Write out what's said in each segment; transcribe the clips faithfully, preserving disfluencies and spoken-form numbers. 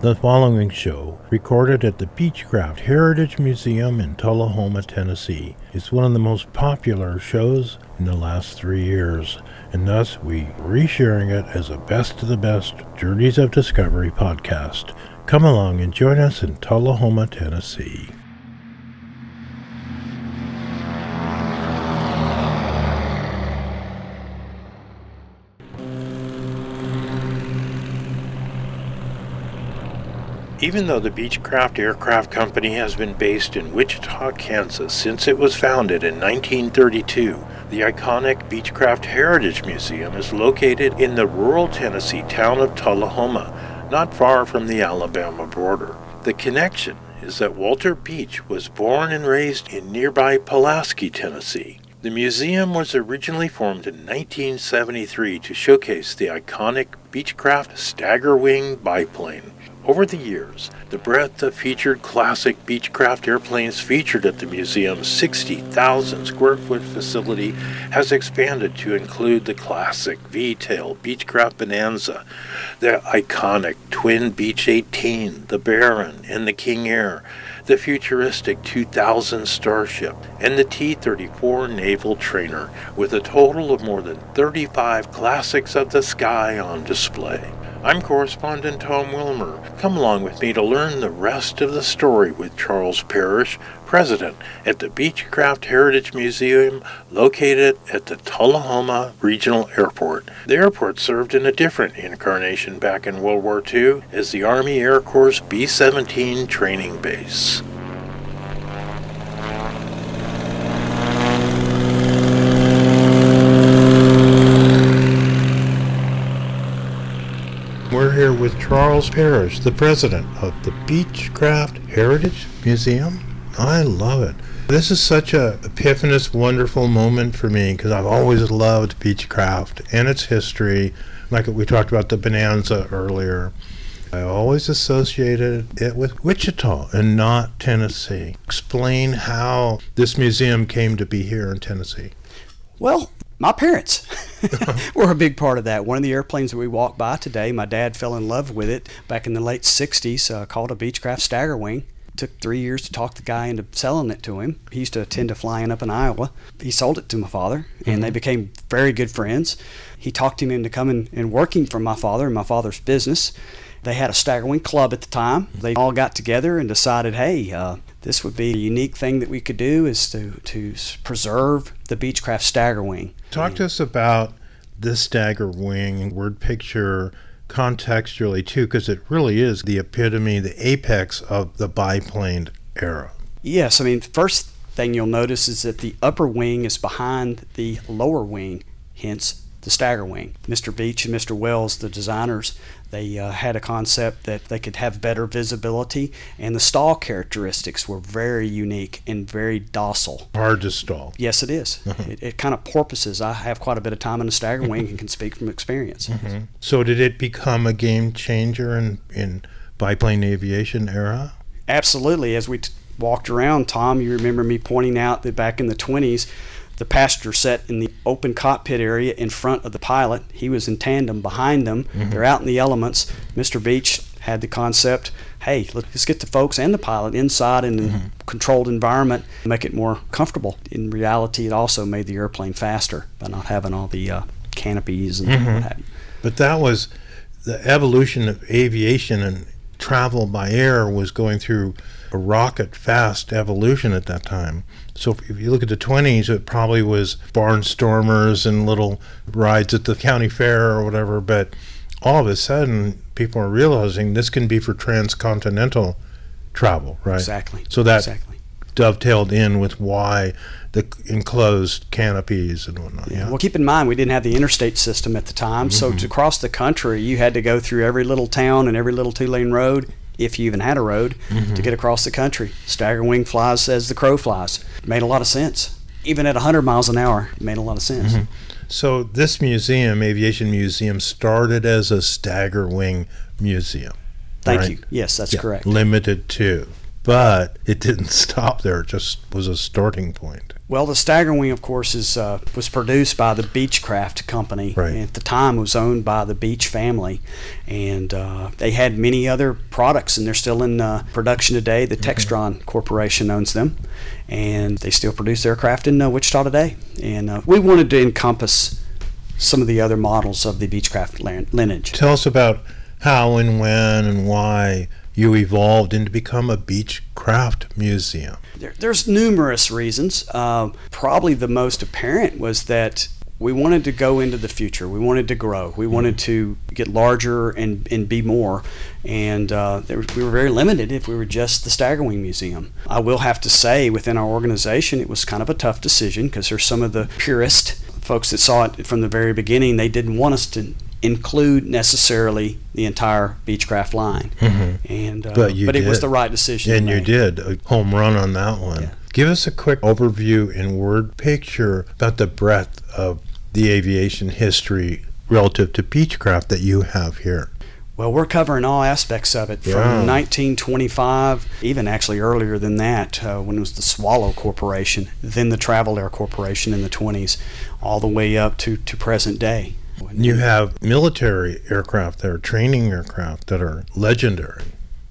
The following show, recorded at the Beechcraft Heritage Museum in Tullahoma, Tennessee, is one of the most popular shows in the last three years, and thus we are resharing it as a best of the best Journeys of Discovery podcast. Come along and join us in Tullahoma, Tennessee. Even though the Beechcraft Aircraft Company has been based in Wichita, Kansas since it was founded in nineteen thirty-two, the iconic Beechcraft Heritage Museum is located in the rural Tennessee town of Tullahoma, not far from the Alabama border. The connection is that Walter Beech was born and raised in nearby Pulaski, Tennessee. The museum was originally formed in nineteen seventy-three to showcase the iconic Beechcraft Staggerwing biplane. Over the years, the breadth of featured classic Beechcraft airplanes featured at the museum's sixty thousand square foot facility has expanded to include the classic V-tail Beechcraft Bonanza, the iconic twin Beech eighteen, the Baron, and the King Air, the futuristic two thousand Starship, and the T thirty-four Naval Trainer, with a total of more than thirty-five classics of the sky on display. I'm correspondent Tom Wilmer. Come along with me to learn the rest of the story with Charles Parrish, president at the Beechcraft Heritage Museum located at the Tullahoma Regional Airport. The airport served in a different incarnation back in World War Two as the Army Air Corps' B seventeen training base. We're here with Charles Parrish, the president of the Beechcraft Heritage Museum. I love it. This is such a epiphanous, wonderful moment for me because I've always loved Beechcraft and its history. Like we talked about the Bonanza earlier. I always associated it with Wichita and not Tennessee. Explain how this museum came to be here in Tennessee. Well, my parents were a big part of that. One of the airplanes that we walk by today, my dad fell in love with it back in the late sixties, uh, called a Beechcraft Staggerwing. Took three years to talk the guy into selling it to him. He used to attend to flying up in Iowa. He sold it to my father, and mm-hmm. they became very good friends. He talked him into coming and working for my father in my father's business. They had a Staggerwing club at the time. They all got together and decided, hey, uh, this would be a unique thing that we could do is to, to preserve the Beechcraft Staggerwing. Talk to us about this Staggerwing word picture contextually, too, because it really is the epitome, the apex of the biplane era. Yes, I mean, the first thing you'll notice is that the upper wing is behind the lower wing, hence the Staggerwing. Mister Beech and Mister Wells, the designers, they uh, had a concept that they could have better visibility, and the stall characteristics were very unique and very docile. Hard to stall. Yes, it is. Mm-hmm. It, it kind of porpoises. I have quite a bit of time in a Staggerwing and can speak from experience. Mm-hmm. So did it become a game changer in, in biplane aviation era? Absolutely. As we t- walked around, Tom, you remember me pointing out that back in the twenties, the passenger sat in the open cockpit area in front of the pilot. He was in tandem behind them. Mm-hmm. They're out in the elements. Mister Beech had the concept, hey, let's get the folks and the pilot inside in mm-hmm. a controlled environment, make it more comfortable. In reality, it also made the airplane faster by not having all the uh, canopies and mm-hmm. what have you. But that was the evolution of aviation, and travel by air was going through a rocket-fast evolution at that time. So if you look at the twenties, it probably was barnstormers and little rides at the county fair or whatever, but all of a sudden, people are realizing this can be for transcontinental travel, right? Exactly. So that exactly. dovetailed in with why the enclosed canopies and whatnot. Yeah. Yeah. Well, keep in mind, we didn't have the interstate system at the time, mm-hmm. so to cross the country, you had to go through every little town and every little two-lane road, if you even had a road, mm-hmm. to get across the country. Staggerwing flies as the crow flies. It made a lot of sense. Even at one hundred miles an hour, it made a lot of sense. Mm-hmm. So this museum, Aviation Museum, started as a Staggerwing museum. Thank right? you. Yes, that's yeah. correct. Limited to. but it didn't stop there. It just was a starting point. Well, the Staggerwing, of course, is uh, was produced by the Beechcraft Company. Right. And at the time, it was owned by the Beech family, and uh, they had many other products, and they're still in uh, production today. The Textron mm-hmm. Corporation owns them, and they still produce aircraft in uh, Wichita today. And uh, we wanted to encompass some of the other models of the Beechcraft lineage. Tell us about how and when and why you evolved into become a Beechcraft museum. There, there's numerous reasons. Uh, probably the most apparent was that we wanted to go into the future. We wanted to grow. We wanted to get larger and, and be more. And uh, there, we were very limited if we were just the Staggerwing Museum. I will have to say, within our organization, it was kind of a tough decision because there's some of the purist folks that saw it from the very beginning. They didn't want us to include necessarily the entire Beechcraft line. Mm-hmm. And uh, but you but did. It was the right decision. And you did a home run on that one. Yeah. Give us a quick overview in word picture about the breadth of the aviation history relative to Beechcraft that you have here. Well, we're covering all aspects of it, yeah. from nineteen twenty-five, even actually earlier than that, uh, when it was the Swallow Corporation, then the Travel Air Corporation in the twenties, all the way up to, to present day. You have military aircraft that are training aircraft that are legendary.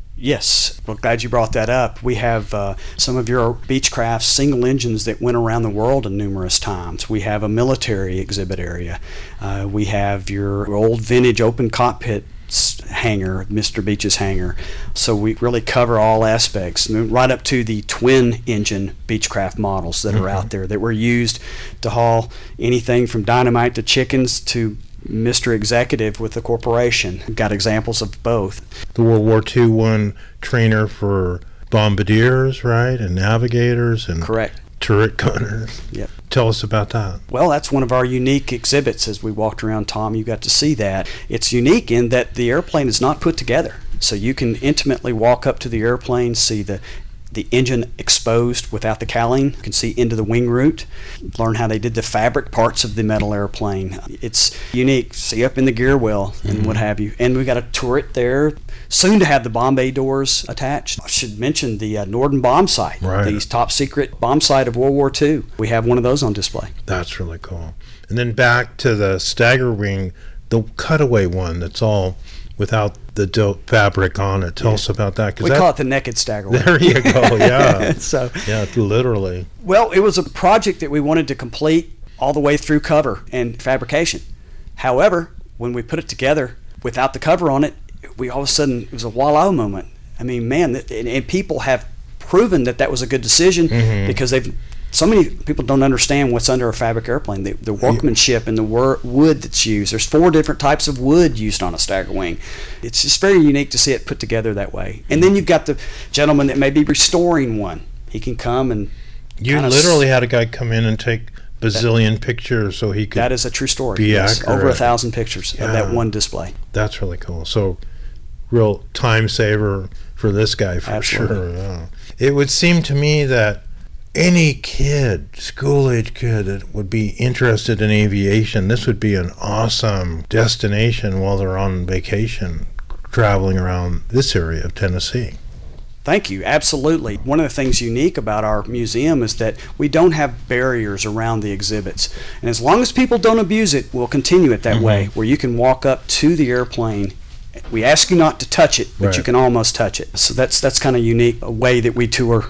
Yes, well, glad you brought that up. We have uh, some of your Beechcraft single engines that went around the world numerous times. We have a military exhibit area. Uh, we have your old vintage open cockpit hangar, Mister Beech's hangar. So we really cover all aspects, right up to the twin engine Beechcraft models that mm-hmm. are out there that were used to haul anything from dynamite to chickens to Mister Executive with the corporation. We've got examples of both. The World War Two one trainer for bombardiers, right, and navigators and correct turret gunners. Yep. Tell us about that. Well, that's one of our unique exhibits. As we walked around, Tom, you got to see that. It's unique in that the airplane is not put together. So you can intimately walk up to the airplane, see the the engine exposed without the cowling. You can see into the wing root, learn how they did the fabric parts of the metal airplane. It's unique. See up in the gear well and mm-hmm. what have you. And we got a turret there, soon to have the bomb bay doors attached. I should mention the uh, Norden bomb sight, right. the top secret bomb sight of World War Two. We have one of those on display. That's really cool. And then back to the Staggerwing, the cutaway one that's all without the dope fabric on it. Tell yeah. us about that. We that, call it the naked Staggerwing. There you go, yeah. so, yeah, literally. Well, it was a project that we wanted to complete all the way through cover and fabrication. However, when we put it together without the cover on it, we all of a sudden, it was a voila moment. I mean, man, and, and people have proven that that was a good decision mm-hmm. because they've so many people don't understand what's under a fabric airplane, the, the workmanship and the wor- wood that's used. There's four different types of wood used on a Staggerwing. It's just very unique to see it put together that way. And then you've got the gentleman that may be restoring one. He can come and You literally s- had a guy come in and take bazillion that, pictures so he could That is a true story. Be yes, accurate. Over a thousand pictures yeah. of that one display. That's really cool. So real time saver for this guy for Absolutely. sure. Yeah. It would seem to me that any kid, school-age kid that would be interested in aviation, this would be an awesome destination while they're on vacation traveling around this area of Tennessee. Thank you. Absolutely. One of the things unique about our museum is that we don't have barriers around the exhibits. And as long as people don't abuse it, we'll continue it that mm-hmm. way, where you can walk up to the airplane. We ask you not to touch it, but right. you can almost touch it. So that's that's kind of unique, a way that we tour.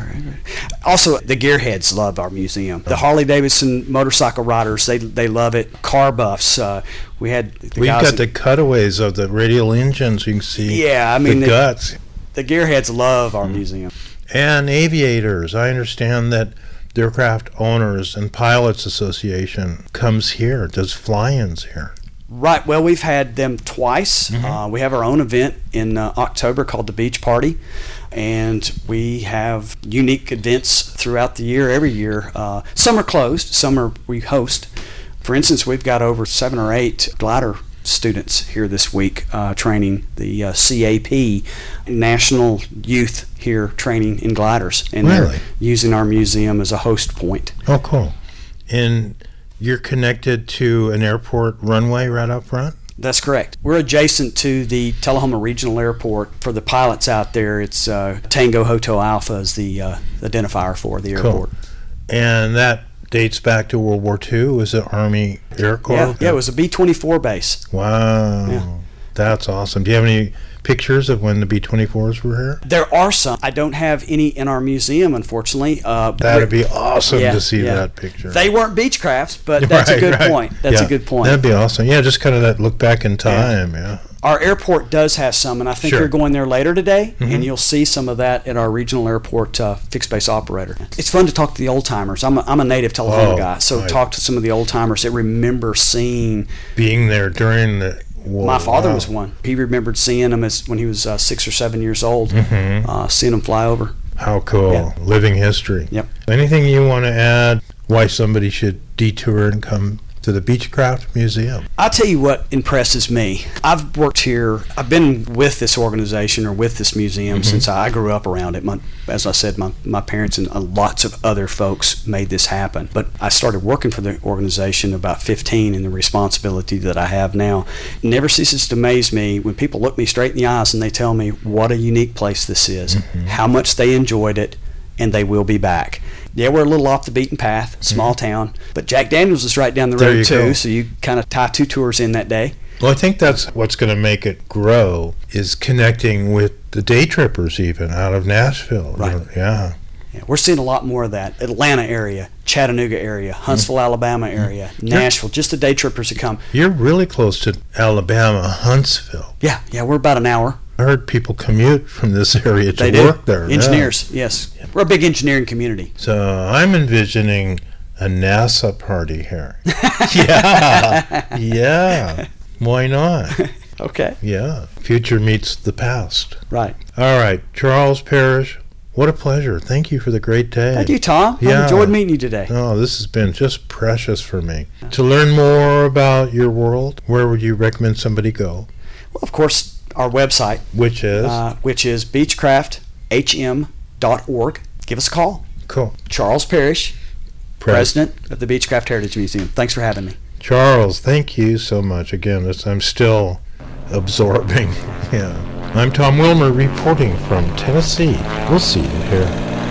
Also, the gearheads love our museum. The Harley-Davidson motorcycle riders, they they love it. Car buffs. Uh, we had the We've guys got the cutaways of the radial engines. You can see yeah, I mean, the, the guts. The gearheads love our mm. museum. And aviators. I understand that the Aircraft Owners and Pilots Association comes here, does fly-ins here. Right. Well, we've had them twice. Mm-hmm. Uh, we have our own event in uh, October called the Beach Party, and we have unique events throughout the year, every year. Uh, some are closed, some are we host. For instance, we've got over seven or eight glider students here this week uh, training the uh, C A P, National Youth here training in gliders, and really? They're using our museum as a host point. Oh, cool. And you're connected to an airport runway right up front? That's correct. We're adjacent to the Tullahoma Regional Airport. For the pilots out there, it's uh, Tango Hotel Alpha is the uh, identifier for the airport. Cool. And that dates back to World War Two. Was it Army Air Corps? Yeah, yeah, it was a B twenty-four base. Wow. Yeah. That's awesome. Do you have any pictures of when the B twenty-fours were here? There are some. I don't have any in our museum, unfortunately. Uh, That'd be awesome yeah, to see yeah. that picture. They weren't Beechcrafts, but that's right, a good right. point. That's yeah. a good point. That'd be awesome. Yeah, just kind of that look back in time, yeah. yeah. Our airport does have some, and I think Sure. you're going there later today, Mm-hmm. and you'll see some of that at our regional airport uh, fixed base operator. It's fun to talk to the old timers. I'm a, I'm a native Tullahoma Oh, guy, so right. talk to some of the old timers that remember seeing. Being there during the war. My father wow. was one. He remembered seeing them as when he was uh, six or seven years old, Mhm. uh, seeing them fly over. How cool. Yeah. Living history. Yep. Anything you want to add why somebody should detour and come to the Beechcraft Museum? I'll tell you what impresses me. I've worked here, I've been with this organization or with this museum Mm-hmm. since I grew up around it. My, as I said, my, my parents and uh, lots of other folks made this happen. But I started working for the organization about fifteen, and the responsibility that I have now it never ceases to amaze me when people look me straight in the eyes and they tell me what a unique place this is, Mm-hmm. how much they enjoyed it, and they will be back. Yeah, we're a little off the beaten path, small town, but Jack Daniels is right down the Mm-hmm. There road you too, go. so you kind of tie two tours in that day. Well, I think that's what's going to make it grow is connecting with the day trippers even out of Nashville. Right. Yeah. Yeah, we're seeing a lot more of that. Atlanta area, Chattanooga area, Huntsville, Alabama area, Nashville, just the day trippers that come. You're really close to Alabama, Huntsville. Yeah, yeah, we're about an hour. I heard people commute from this area to They do. work there. yeah. Engineers, yes. We're a big engineering community. So I'm envisioning a NASA party here. yeah. Yeah. Why not? Okay. Yeah. Future meets the past. Right. All right. Charles Parrish, what a pleasure. Thank you for the great day. Thank you, Tom. Yeah. I've enjoyed meeting you today. Oh, this has been just precious for me. To learn more about your world, where would you recommend somebody go? Well, of course, our website, Which is? uh, which is beechcraft h m dot org. Give us a call. Cool. Charles Parrish, Pres- President of the Beechcraft Heritage Museum. Thanks for having me. Charles, thank you so much. Again, this, I'm still absorbing. Yeah. I'm Tom Wilmer reporting from Tennessee. We'll see you here.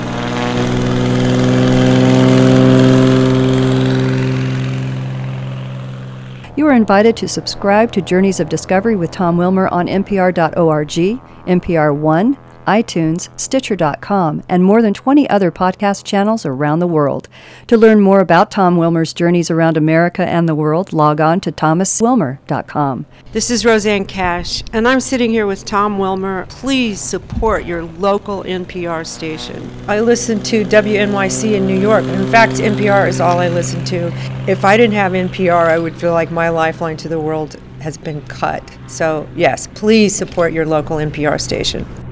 You are invited to subscribe to Journeys of Discovery with Tom Wilmer on N P R dot org, N P R One, iTunes, Stitcher dot com, and more than twenty other podcast channels around the world. To learn more about Tom Wilmer's journeys around America and the world, log on to thomas wilmer dot com. This is Roseanne Cash, and I'm sitting here with Tom Wilmer. Please support your local N P R station. I listen to W N Y C in New York. In fact, N P R is all I listen to. If I didn't have N P R, I would feel like my lifeline to the world has been cut. So, yes, please support your local N P R station.